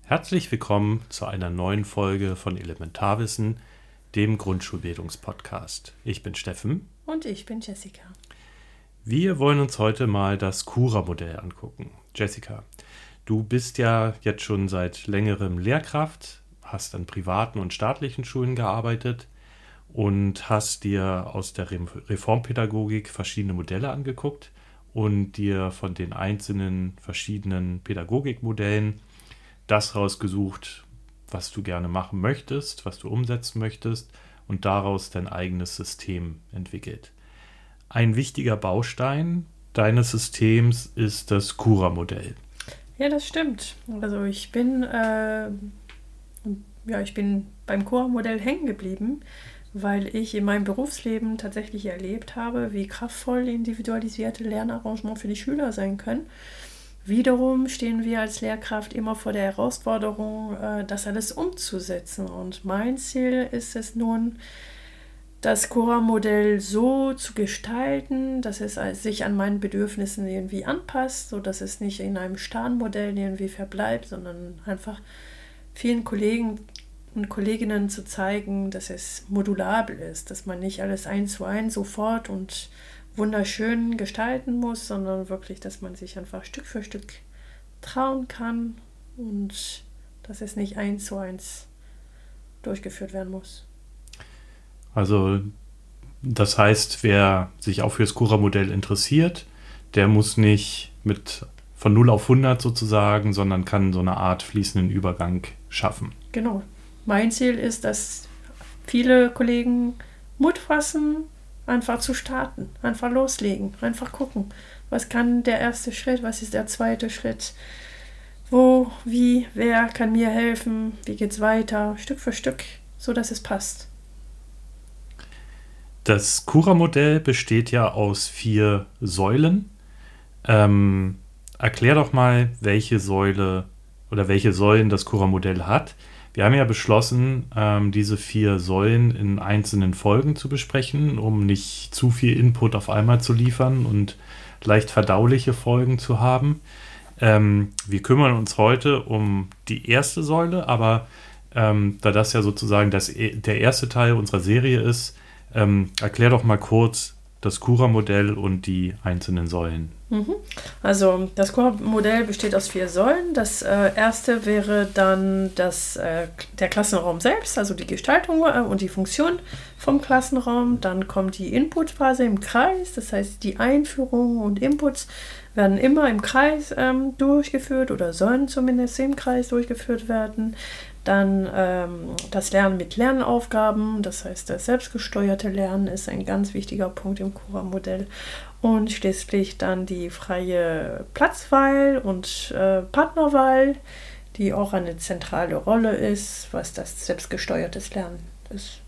Herzlich willkommen zu einer neuen Folge von Elementarwissen, dem Grundschulbildungspodcast. Ich bin Steffen. Und ich bin Jessica. Wir wollen uns heute mal das Cura-Modell angucken. Jessica, du bist ja jetzt schon seit längerem Lehrkraft, hast an privaten und staatlichen Schulen gearbeitet und hast dir aus der Reformpädagogik verschiedene Modelle angeguckt und dir von den einzelnen verschiedenen Pädagogikmodellen das rausgesucht, was du gerne machen möchtest, was du umsetzen möchtest und daraus dein eigenes System entwickelt. Ein wichtiger Baustein deines Systems ist das Cura-Modell. Ja, das stimmt. Also ich bin beim Cura-Modell hängen geblieben, weil ich in meinem Berufsleben tatsächlich erlebt habe, wie kraftvoll individualisierte Lernarrangements für die Schüler sein können. Wiederum stehen wir als Lehrkraft immer vor der Herausforderung, das alles umzusetzen. Und mein Ziel ist es nun, das Cura-Modell so zu gestalten, dass es sich an meinen Bedürfnissen irgendwie anpasst, sodass es nicht in einem starren Modell irgendwie verbleibt, sondern einfach vielen Kollegen und Kolleginnen zu zeigen, dass es modulabel ist, dass man nicht alles 1:1 sofort und wunderschön gestalten muss, sondern wirklich, dass man sich einfach Stück für Stück trauen kann und dass es nicht 1:1 durchgeführt werden muss. Also das heißt, wer sich auch für das Cura-Modell interessiert, der muss nicht von 0 auf 100 sozusagen, sondern kann so eine Art fließenden Übergang schaffen. Genau. Mein Ziel ist, dass viele Kollegen Mut fassen, einfach zu starten, einfach loslegen, einfach gucken, was kann der erste Schritt, was ist der zweite Schritt, wo, wie, wer kann mir helfen, wie geht's weiter, Stück für Stück, so dass es passt. Das Cura-Modell besteht ja aus 4 Säulen. Erklär doch mal, welche Säule oder welche Säulen das Cura-Modell hat. Wir haben ja beschlossen, diese 4 Säulen in einzelnen Folgen zu besprechen, um nicht zu viel Input auf einmal zu liefern und leicht verdauliche Folgen zu haben. Wir kümmern uns heute um die erste Säule, aber da das ja sozusagen der erste Teil unserer Serie ist, erklär doch mal kurz das Cura-Modell und die einzelnen Säulen. Also das Cura-Modell besteht aus 4 Säulen. Das erste wäre dann der Klassenraum selbst, also die Gestaltung und die Funktion vom Klassenraum. Dann kommt die Inputphase im Kreis, das heißt die Einführung und Inputs werden immer im Kreis durchgeführt oder sollen zumindest im Kreis durchgeführt werden. Dann das Lernen mit Lernaufgaben, das heißt das selbstgesteuerte Lernen ist ein ganz wichtiger Punkt im Cura-Modell. Und schließlich dann die freie Platzwahl und Partnerwahl, die auch eine zentrale Rolle ist, was das selbstgesteuertes Lernen ist.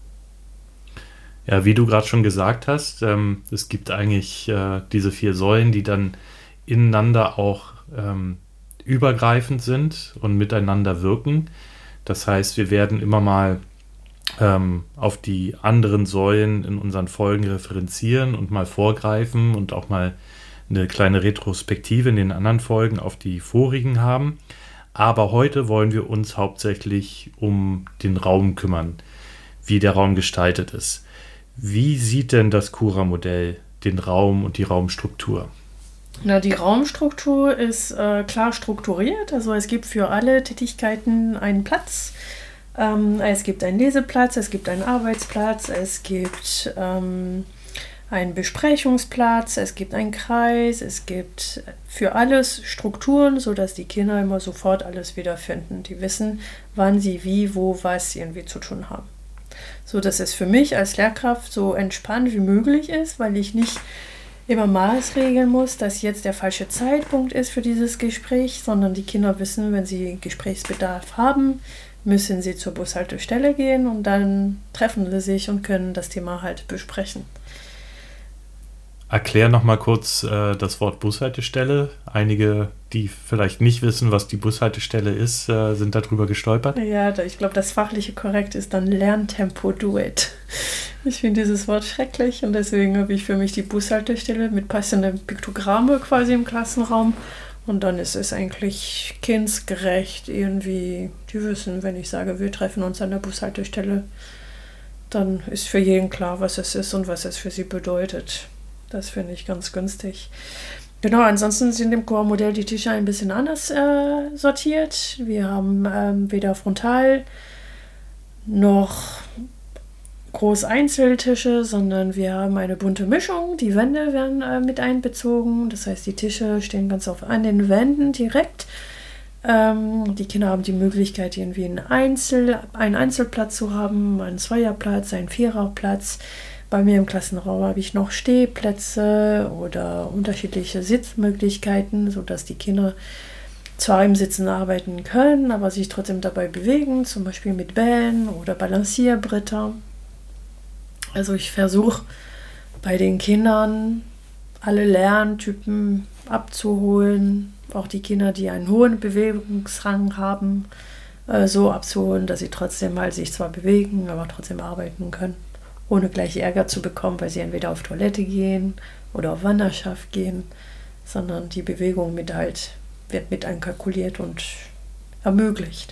Ja, wie du gerade schon gesagt hast, es gibt eigentlich diese 4 Säulen, die dann ineinander auch übergreifend sind und miteinander wirken. Das heißt, wir werden immer mal auf die anderen Säulen in unseren Folgen referenzieren und mal vorgreifen und auch mal eine kleine Retrospektive in den anderen Folgen auf die vorigen haben. Aber heute wollen wir uns hauptsächlich um den Raum kümmern, wie der Raum gestaltet ist. Wie sieht denn das Cura-Modell den Raum und die Raumstruktur? Na, die Raumstruktur ist klar strukturiert, also es gibt für alle Tätigkeiten einen Platz. Es gibt einen Leseplatz, es gibt einen Arbeitsplatz, es gibt einen Besprechungsplatz, es gibt einen Kreis, es gibt für alles Strukturen, sodass die Kinder immer sofort alles wiederfinden. Die wissen, wann sie wie, wo, was irgendwie zu tun haben. So dass es für mich als Lehrkraft so entspannt wie möglich ist, weil ich nicht immer maßregeln muss, dass jetzt der falsche Zeitpunkt ist für dieses Gespräch, sondern die Kinder wissen, wenn sie Gesprächsbedarf haben, müssen sie zur Bushaltestelle gehen und dann treffen sie sich und können das Thema halt besprechen. Erklär noch mal kurz das Wort Bushaltestelle. Einige, die vielleicht nicht wissen, was die Bushaltestelle ist, sind darüber gestolpert. Ja, ich glaube, das fachliche Korrekt ist dann Lerntempo-Duett. Ich finde dieses Wort schrecklich und deswegen habe ich für mich die Bushaltestelle mit passenden Piktogramme quasi im Klassenraum Und dann ist es eigentlich kindgerecht irgendwie. Die wissen, wenn ich sage, wir treffen uns an der Bushaltestelle, dann ist für jeden klar, was es ist und was es für sie bedeutet. Das finde ich ganz günstig. Genau, ansonsten sind im Core-Modell die Tische ein bisschen anders sortiert. Wir haben weder frontal noch groß Einzeltische, sondern wir haben eine bunte Mischung. Die Wände werden mit einbezogen. Das heißt, die Tische stehen ganz oft an den Wänden direkt. Die Kinder haben die Möglichkeit, irgendwie einen Einzelplatz zu haben, einen Zweierplatz, einen Viererplatz. Bei mir im Klassenraum habe ich noch Stehplätze oder unterschiedliche Sitzmöglichkeiten, sodass die Kinder zwar im Sitzen arbeiten können, aber sich trotzdem dabei bewegen, zum Beispiel mit Bällen oder Balancierbretter. Also ich versuche bei den Kindern alle Lerntypen abzuholen, auch die Kinder, die einen hohen Bewegungsrang haben, so abzuholen, dass sie trotzdem halt sich zwar bewegen, aber trotzdem arbeiten können, ohne gleich Ärger zu bekommen, weil sie entweder auf Toilette gehen oder auf Wanderschaft gehen, sondern die Bewegung wird mit einkalkuliert und ermöglicht.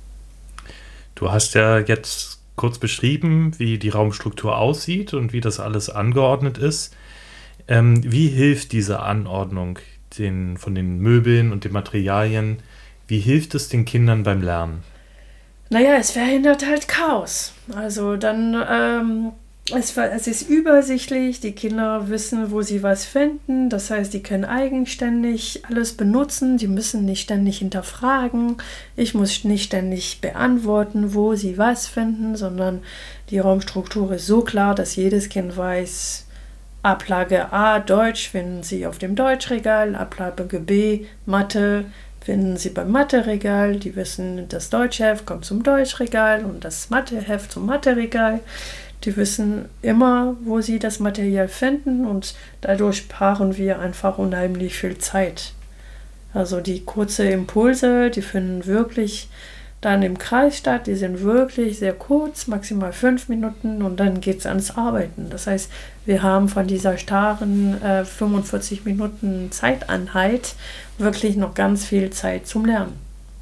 Du hast ja jetzt kurz beschrieben, wie die Raumstruktur aussieht und wie das alles angeordnet ist. Wie hilft diese Anordnung von den Möbeln und den Materialien? Wie hilft es den Kindern beim Lernen? Naja, es verhindert halt Chaos. Also dann, es ist übersichtlich, die Kinder wissen, wo sie was finden. Das heißt, die können eigenständig alles benutzen, die müssen nicht ständig hinterfragen. Ich muss nicht ständig beantworten, wo sie was finden, sondern die Raumstruktur ist so klar, dass jedes Kind weiß, Ablage A, Deutsch, finden sie auf dem Deutschregal, Ablage B, Mathe, finden sie beim Matheregal. Die wissen, das Deutschheft kommt zum Deutschregal und das Matheheft zum Matheregal. Die wissen immer, wo sie das Material finden und dadurch sparen wir einfach unheimlich viel Zeit. Also die kurzen Impulse, die finden wirklich dann im Kreis statt, die sind wirklich sehr kurz, maximal 5 Minuten und dann geht es ans Arbeiten. Das heißt, wir haben von dieser starren 45 Minuten Zeiteinheit wirklich noch ganz viel Zeit zum Lernen.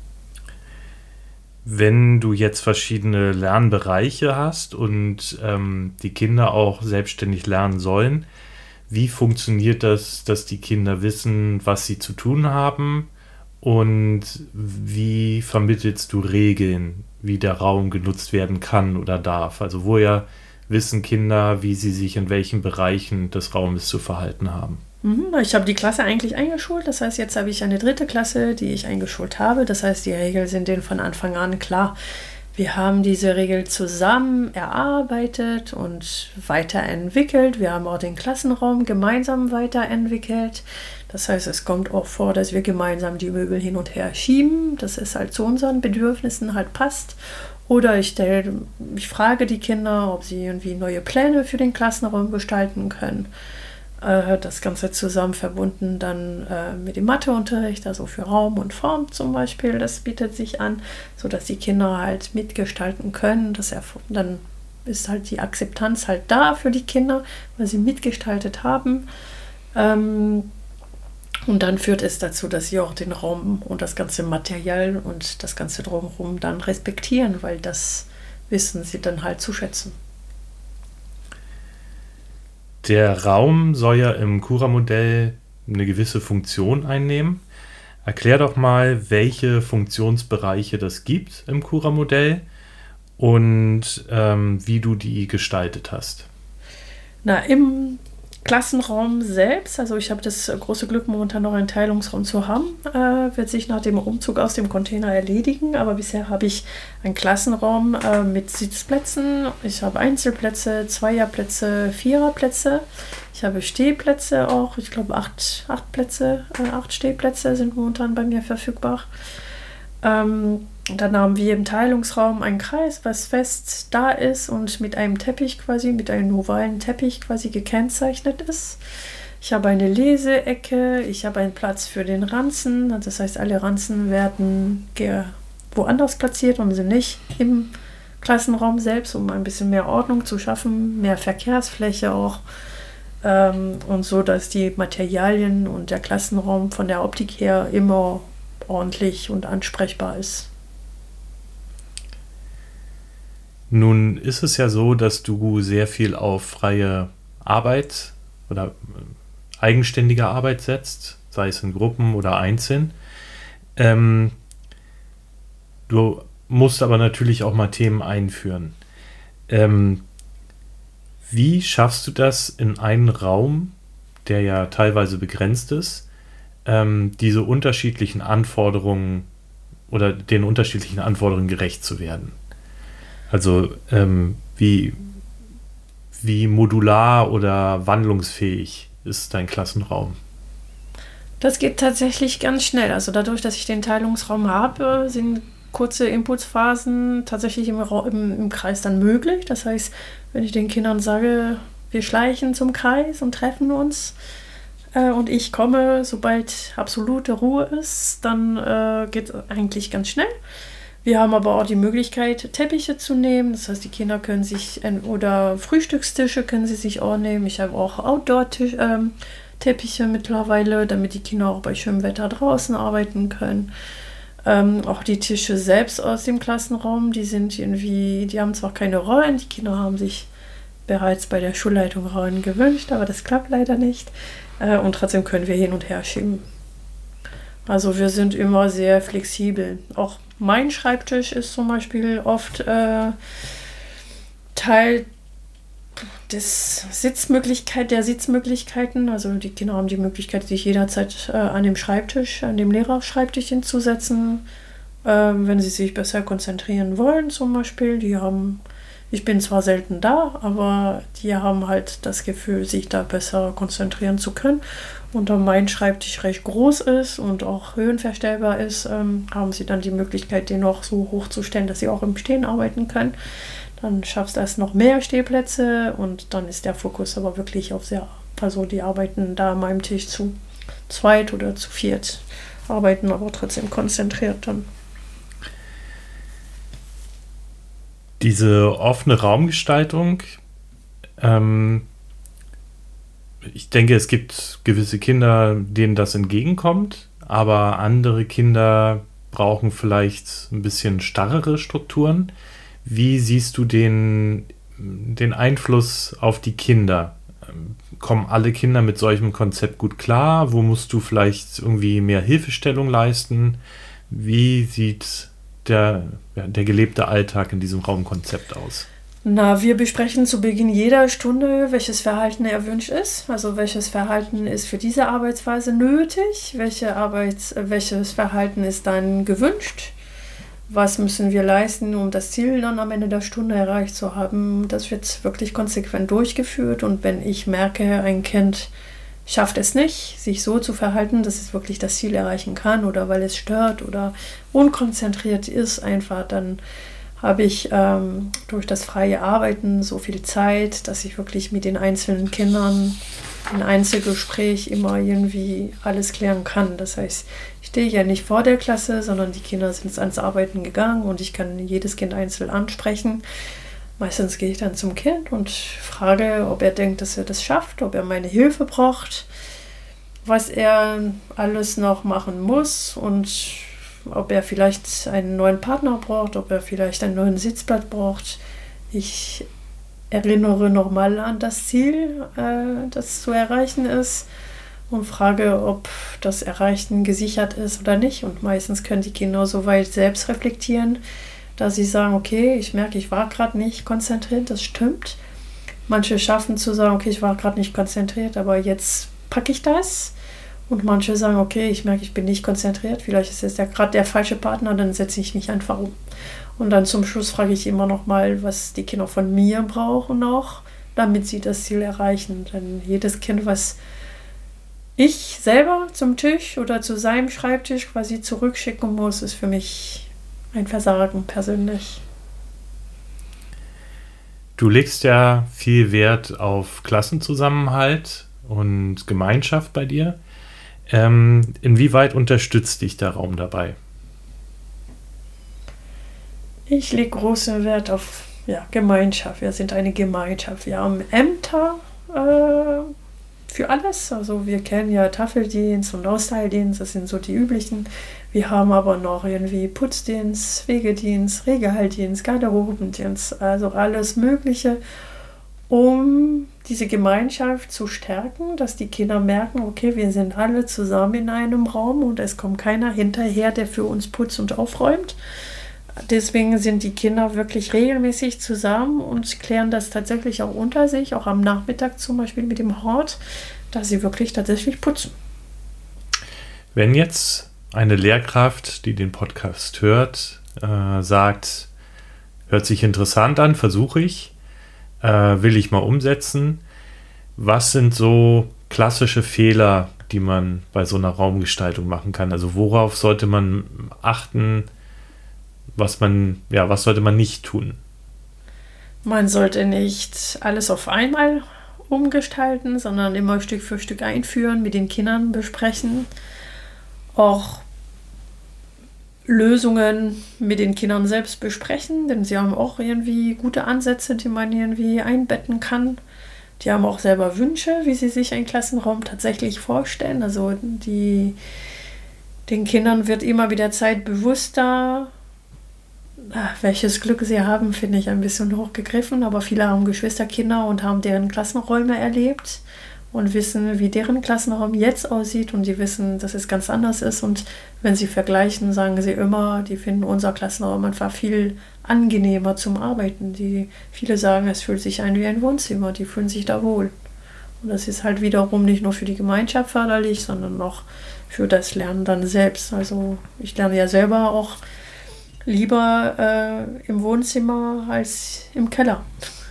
Wenn du jetzt verschiedene Lernbereiche hast und die Kinder auch selbstständig lernen sollen, wie funktioniert das, dass die Kinder wissen, was sie zu tun haben? Und wie vermittelst du Regeln, wie der Raum genutzt werden kann oder darf? Also woher wissen Kinder, wie sie sich in welchen Bereichen des Raumes zu verhalten haben? Ich habe die Klasse eigentlich eingeschult, das heißt, jetzt habe ich eine 3. Klasse, die ich eingeschult habe. Das heißt, die Regeln sind denen von Anfang an klar. Wir haben diese Regel zusammen erarbeitet und weiterentwickelt. Wir haben auch den Klassenraum gemeinsam weiterentwickelt. Das heißt, es kommt auch vor, dass wir gemeinsam die Möbel hin und her schieben, dass es halt zu unseren Bedürfnissen halt passt. Oder ich frage die Kinder, ob sie irgendwie neue Pläne für den Klassenraum gestalten können. Das Ganze zusammen verbunden dann mit dem Matheunterricht, also für Raum und Form zum Beispiel, das bietet sich an, sodass die Kinder halt mitgestalten können. Dann ist halt die Akzeptanz halt da für die Kinder, weil sie mitgestaltet haben. Und dann führt es dazu, dass sie auch den Raum und das ganze Material und das ganze Drumherum dann respektieren, weil das wissen sie dann halt zu schätzen. Der Raum soll ja im Cura-Modell eine gewisse Funktion einnehmen. Erklär doch mal, welche Funktionsbereiche das gibt im Cura-Modell und wie du die gestaltet hast. Im Klassenraum selbst, also ich habe das große Glück, momentan noch einen Teilungsraum zu haben, wird sich nach dem Umzug aus dem Container erledigen, aber bisher habe ich einen Klassenraum mit Sitzplätzen, ich habe Einzelplätze, Zweierplätze, Viererplätze, ich habe Stehplätze auch, ich glaube 8 Stehplätze sind momentan bei mir verfügbar. Dann haben wir im Teilungsraum einen Kreis, was fest da ist und mit einem Teppich quasi, mit einem ovalen Teppich quasi gekennzeichnet ist. Ich habe eine Leseecke, ich habe einen Platz für den Ranzen, das heißt, alle Ranzen werden woanders platziert und sind nicht im Klassenraum selbst, um ein bisschen mehr Ordnung zu schaffen, mehr Verkehrsfläche auch. und so, dass die Materialien und der Klassenraum von der Optik her immer ordentlich und ansprechbar ist. Nun ist es ja so, dass du sehr viel auf freie Arbeit oder eigenständige Arbeit setzt, sei es in Gruppen oder einzeln. Du musst aber natürlich auch mal Themen einführen. Wie schaffst du das in einen Raum, der ja teilweise begrenzt ist, diese unterschiedlichen Anforderungen oder den unterschiedlichen Anforderungen gerecht zu werden? Also wie modular oder wandlungsfähig ist dein Klassenraum? Das geht tatsächlich ganz schnell. Also dadurch, dass ich den Teilungsraum habe, sind kurze Impulsphasen tatsächlich im Kreis dann möglich. Das heißt, wenn ich den Kindern sage, wir schleichen zum Kreis und treffen uns und ich komme, sobald absolute Ruhe ist, dann geht es eigentlich ganz schnell. Wir haben aber auch die Möglichkeit, Teppiche zu nehmen. Das heißt, die Kinder können sich, oder Frühstückstische können sie sich auch nehmen. Ich habe auch Outdoor-Teppiche mittlerweile, damit die Kinder auch bei schönem Wetter draußen arbeiten können. Auch die Tische selbst aus dem Klassenraum, die haben zwar keine Rollen, die Kinder haben sich bereits bei der Schulleitung Rollen gewünscht, aber das klappt leider nicht. Und trotzdem können wir hin und her schieben. Also wir sind immer sehr flexibel. Auch mein Schreibtisch ist zum Beispiel oft Teil der Sitzmöglichkeiten. Also die Kinder haben die Möglichkeit, sich jederzeit an dem Lehrerschreibtisch hinzusetzen, wenn sie sich besser konzentrieren wollen zum Beispiel. Ich bin zwar selten da, aber die haben halt das Gefühl, sich da besser konzentrieren zu können. Und da mein Schreibtisch recht groß ist und auch höhenverstellbar ist, haben sie dann die Möglichkeit, den noch so hoch zu stellen, dass sie auch im Stehen arbeiten können. Dann schaffst du erst noch mehr Stehplätze und dann ist der Fokus aber wirklich also die arbeiten da an meinem Tisch zu zweit oder zu viert, arbeiten aber trotzdem konzentriert dann. Diese offene Raumgestaltung, ich denke, es gibt gewisse Kinder, denen das entgegenkommt, aber andere Kinder brauchen vielleicht ein bisschen starrere Strukturen. Wie siehst du den Einfluss auf die Kinder? Kommen alle Kinder mit solchem Konzept gut klar? Wo musst du vielleicht irgendwie mehr Hilfestellung leisten? Wie sieht der gelebte Alltag in diesem Raumkonzept aus? Wir besprechen zu Beginn jeder Stunde, welches Verhalten erwünscht ist. Also welches Verhalten ist für diese Arbeitsweise nötig, welches Verhalten ist dann gewünscht. Was müssen wir leisten, um das Ziel dann am Ende der Stunde erreicht zu haben? Das wird wirklich konsequent durchgeführt. Und wenn ich merke, ein Kind schafft es nicht, sich so zu verhalten, dass es wirklich das Ziel erreichen kann oder weil es stört oder unkonzentriert ist einfach, dann habe ich durch das freie Arbeiten so viel Zeit, dass ich wirklich mit den einzelnen Kindern in Einzelgespräch immer irgendwie alles klären kann. Das heißt, ich stehe ja nicht vor der Klasse, sondern die Kinder sind ans Arbeiten gegangen und ich kann jedes Kind einzeln ansprechen. Meistens gehe ich dann zum Kind und frage, ob er denkt, dass er das schafft, ob er meine Hilfe braucht, was er alles noch machen muss und ob er vielleicht einen neuen Partner braucht, ob er vielleicht einen neuen Sitzplatz braucht. Ich erinnere nochmal an das Ziel, das zu erreichen ist und frage, ob das Erreichen gesichert ist oder nicht. Und meistens können die Kinder soweit selbst reflektieren, dass sie sagen, okay, ich merke, ich war gerade nicht konzentriert, das stimmt. Manche schaffen zu sagen, okay, ich war gerade nicht konzentriert, aber jetzt packe ich das. Und manche sagen, okay, ich merke, ich bin nicht konzentriert, vielleicht ist jetzt gerade der falsche Partner, dann setze ich mich einfach um. Und dann zum Schluss frage ich immer noch mal, was die Kinder von mir brauchen auch, damit sie das Ziel erreichen. Denn jedes Kind, was ich selber zum Tisch oder zu seinem Schreibtisch quasi zurückschicken muss, ist für mich ein Versagen persönlich. Du legst ja viel Wert auf Klassenzusammenhalt und Gemeinschaft bei dir. Inwieweit unterstützt dich der Raum dabei? Ich lege großen Wert auf Gemeinschaft. Wir sind eine Gemeinschaft. Wir haben Ämter für alles. Also wir kennen ja Tafeldienst und Austeildienst, das sind so die üblichen. Wir haben aber noch irgendwie Putzdienst, Wegedienst, Regaldienst, Garderobendienst, also alles Mögliche, um diese Gemeinschaft zu stärken, dass die Kinder merken, okay, wir sind alle zusammen in einem Raum und es kommt keiner hinterher, der für uns putzt und aufräumt. Deswegen sind die Kinder wirklich regelmäßig zusammen und klären das tatsächlich auch unter sich, auch am Nachmittag zum Beispiel mit dem Hort, dass sie wirklich tatsächlich putzen. Wenn jetzt eine Lehrkraft, die den Podcast hört, sagt, hört sich interessant an, versuche ich, will ich mal umsetzen. Was sind so klassische Fehler, die man bei so einer Raumgestaltung machen kann? Also worauf sollte man achten? Was sollte man nicht tun? Man sollte nicht alles auf einmal umgestalten, sondern immer Stück für Stück einführen, mit den Kindern besprechen. Auch Lösungen mit den Kindern selbst besprechen, denn sie haben auch irgendwie gute Ansätze, die man irgendwie einbetten kann. Die haben auch selber Wünsche, wie sie sich einen Klassenraum tatsächlich vorstellen. Also den Kindern wird immer mit der Zeit bewusster, welches Glück sie haben, finde ich ein bisschen hochgegriffen, aber viele haben Geschwisterkinder und haben deren Klassenräume erlebt und wissen, wie deren Klassenraum jetzt aussieht und die wissen, dass es ganz anders ist und wenn sie vergleichen, sagen sie immer, die finden unser Klassenraum einfach viel angenehmer zum Arbeiten. Viele sagen, es fühlt sich an wie ein Wohnzimmer, die fühlen sich da wohl. Und das ist halt wiederum nicht nur für die Gemeinschaft förderlich, sondern auch für das Lernen dann selbst. Also ich lerne ja selber auch lieber im Wohnzimmer als im Keller.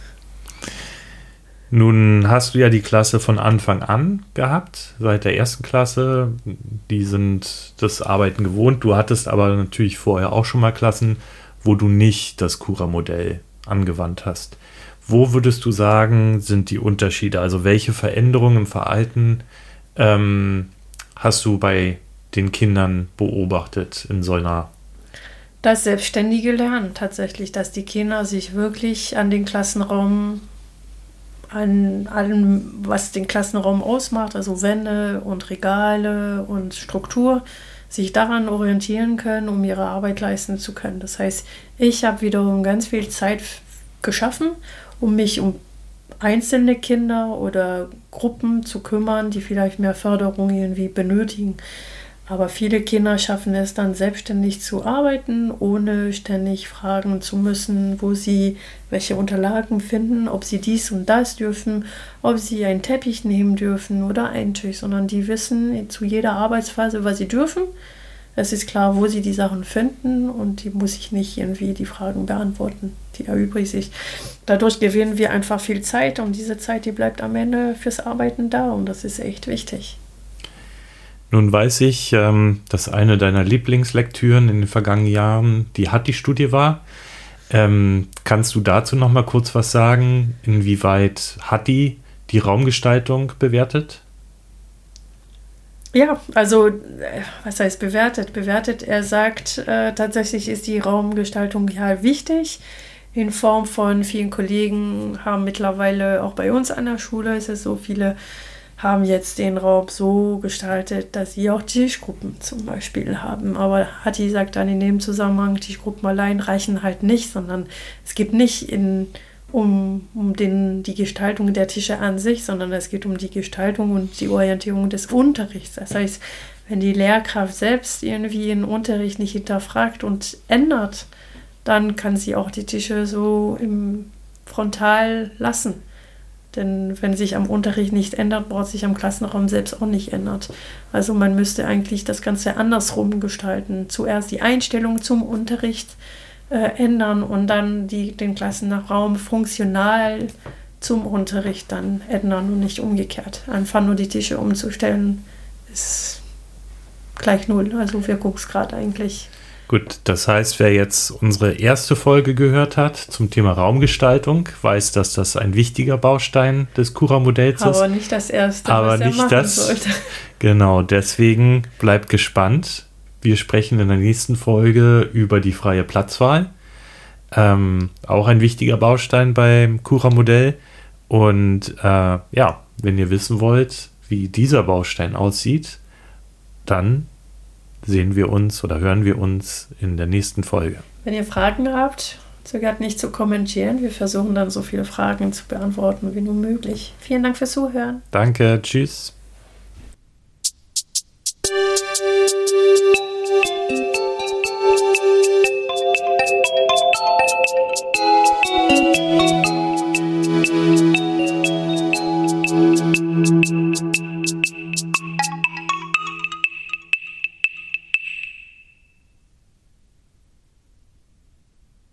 Nun hast du ja die Klasse von Anfang an gehabt, seit der ersten Klasse. Die sind das Arbeiten gewohnt. Du hattest aber natürlich vorher auch schon mal Klassen, wo du nicht das Cura-Modell angewandt hast. Wo würdest du sagen, sind die Unterschiede? Also welche Veränderungen im Verhalten hast du bei den Kindern beobachtet in so einer? Das selbstständige Lernen tatsächlich, dass die Kinder sich wirklich an den Klassenraum, an allem, was den Klassenraum ausmacht, also Wände und Regale und Struktur, sich daran orientieren können, um ihre Arbeit leisten zu können. Das heißt, ich habe wiederum ganz viel Zeit geschaffen, um mich um einzelne Kinder oder Gruppen zu kümmern, die vielleicht mehr Förderung irgendwie benötigen. Aber viele Kinder schaffen es dann selbstständig zu arbeiten, ohne ständig fragen zu müssen, wo sie welche Unterlagen finden, ob sie dies und das dürfen, ob sie einen Teppich nehmen dürfen oder einen Tisch, sondern die wissen zu jeder Arbeitsphase, was sie dürfen. Es ist klar, wo sie die Sachen finden und die muss ich nicht irgendwie die Fragen beantworten, die erübrigt sich. Dadurch gewinnen wir einfach viel Zeit und diese Zeit, die bleibt am Ende fürs Arbeiten da und das ist echt wichtig. Nun weiß ich, dass eine deiner Lieblingslektüren in den vergangenen Jahren die Hattie-Studie war. Kannst du dazu noch mal kurz was sagen, inwieweit Hattie die Raumgestaltung bewertet? Ja, also was heißt bewertet? Er sagt, tatsächlich ist die Raumgestaltung ja wichtig. In Form von vielen Kollegen haben mittlerweile, auch bei uns an der Schule ist es so, viele haben jetzt den Raum so gestaltet, dass sie auch Tischgruppen zum Beispiel haben. Aber Hattie sagt dann in dem Zusammenhang, Tischgruppen allein reichen halt nicht, sondern es geht nicht um die Gestaltung der Tische an sich, sondern es geht um die Gestaltung und die Orientierung des Unterrichts. Das heißt, wenn die Lehrkraft selbst irgendwie den Unterricht nicht hinterfragt und ändert, dann kann sie auch die Tische so im Frontal lassen. Denn wenn sich am Unterricht nicht ändert, braucht sich am Klassenraum selbst auch nicht ändert. Also man müsste eigentlich das Ganze andersrum gestalten. Zuerst die Einstellung zum Unterricht ändern und dann den Klassenraum funktional zum Unterricht dann ändern und nicht umgekehrt. Einfach nur die Tische umzustellen ist gleich null. Also Wirkungsgrad eigentlich. Gut, das heißt, wer jetzt unsere erste Folge gehört hat zum Thema Raumgestaltung, weiß, dass das ein wichtiger Baustein des Cura-Modells ist. Aber nicht das erste, was er machen sollte. Genau, deswegen bleibt gespannt. Wir sprechen in der nächsten Folge über die freie Platzwahl. Auch ein wichtiger Baustein beim Cura-Modell. Und wenn ihr wissen wollt, wie dieser Baustein aussieht, dann sehen wir uns oder hören wir uns in der nächsten Folge. Wenn ihr Fragen habt, zögert nicht zu kommentieren. Wir versuchen dann so viele Fragen zu beantworten wie nur möglich. Vielen Dank fürs Zuhören. Danke, tschüss.